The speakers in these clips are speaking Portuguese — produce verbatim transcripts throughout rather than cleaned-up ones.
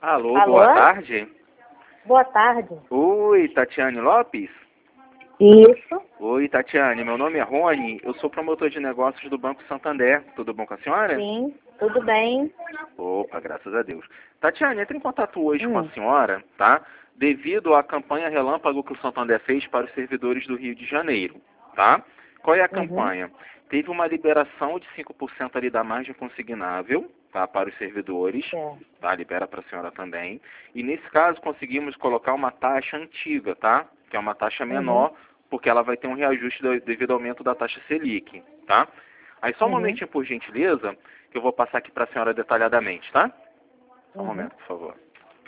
Alô, Alô? boa tarde. Boa tarde. Oi, Tatiane Lopes? Isso. Oi, Tatiane, meu nome é Rony, eu sou promotor de negócios do Banco Santander. Tudo bom com a senhora? Sim, tudo bem. Opa, graças a Deus. Tatiane, entre em contato hoje com a Hum. senhora, tá? Devido à campanha relâmpago que o Santander fez para os servidores do Rio de Janeiro, tá? Qual é a Uhum. campanha? Teve uma liberação de cinco por cento ali da margem consignável, tá? Para os servidores, É. tá? Libera para a senhora também. E nesse caso conseguimos colocar uma taxa antiga, tá? Que é uma taxa menor, Uhum. porque ela vai ter um reajuste do- devido ao aumento da taxa Selic, tá? Aí só um Uhum. momentinho, por gentileza, que eu vou passar aqui para a senhora detalhadamente, tá? Só um Uhum. momento, por favor.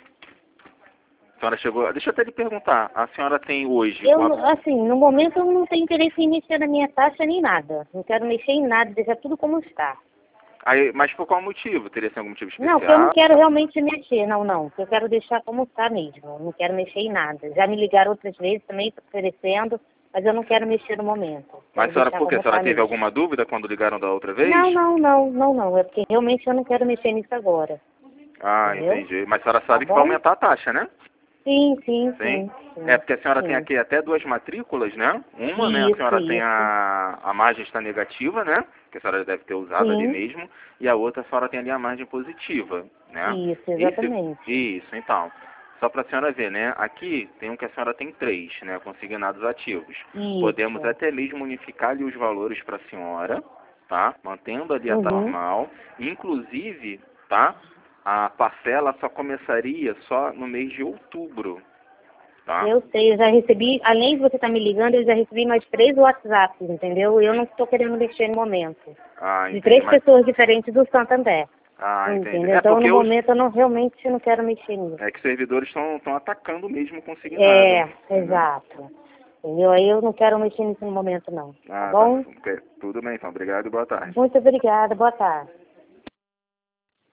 A senhora chegou... Deixa eu até lhe perguntar. A senhora tem hoje... Eu, o não- ap- assim, no momento eu não tenho interesse em mexer na minha taxa nem nada. Não quero mexer em nada, deixar tudo como está. Aí, mas por qual motivo? Teria assim, algum motivo Não, porque eu não especial? quero realmente mexer, não, não. Eu quero deixar como está mesmo. Não quero mexer em nada. Já me ligaram outras vezes também oferecendo, mas eu não quero mexer no momento. Mas a Quero senhora, deixar por quê? A como senhora está teve mesmo. alguma dúvida quando ligaram da outra vez? Não, não, não, não, não. É porque realmente eu não quero mexer nisso agora. Ah, Entendeu? entendi. Mas a senhora Tá sabe que vai bom? aumentar a taxa, né? Sim, sim, Sim. sim, sim. É, porque a senhora tem Sim. aqui até duas matrículas, né? Uma, né, a Isso, senhora tem isso. a, a margem está negativa, né? Que a senhora deve ter usado ali Sim, mesmo. E a outra a senhora tem ali a margem positiva, né? isso, Esse, exatamente. isso, então. Só para a senhora ver, né? Aqui tem um que a senhora tem três, né? Consignados ativos. Podemos Isso. até mesmo unificar ali os valores para a senhora, tá? Mantendo ali a taxa Uhum. normal. Inclusive, tá? A parcela só começaria só no mês de outubro, tá? Eu sei, eu já recebi, além de você estar me ligando, eu já recebi mais três WhatsApps, entendeu? Eu não estou querendo mexer no momento. Ah, De entendi. três Mas, pessoas diferentes do Santander. ah, entendi. Entendeu? É Então, no porque os, momento, eu não, realmente não quero mexer nisso. é que os servidores estão atacando mesmo o consignado, É, entendeu? exato. Entendeu? Aí eu não quero mexer nisso no momento, não. Tá Ah, tá. bom? Ok. Tudo bem, então. Obrigado e boa tarde. Muito obrigada. Boa tarde.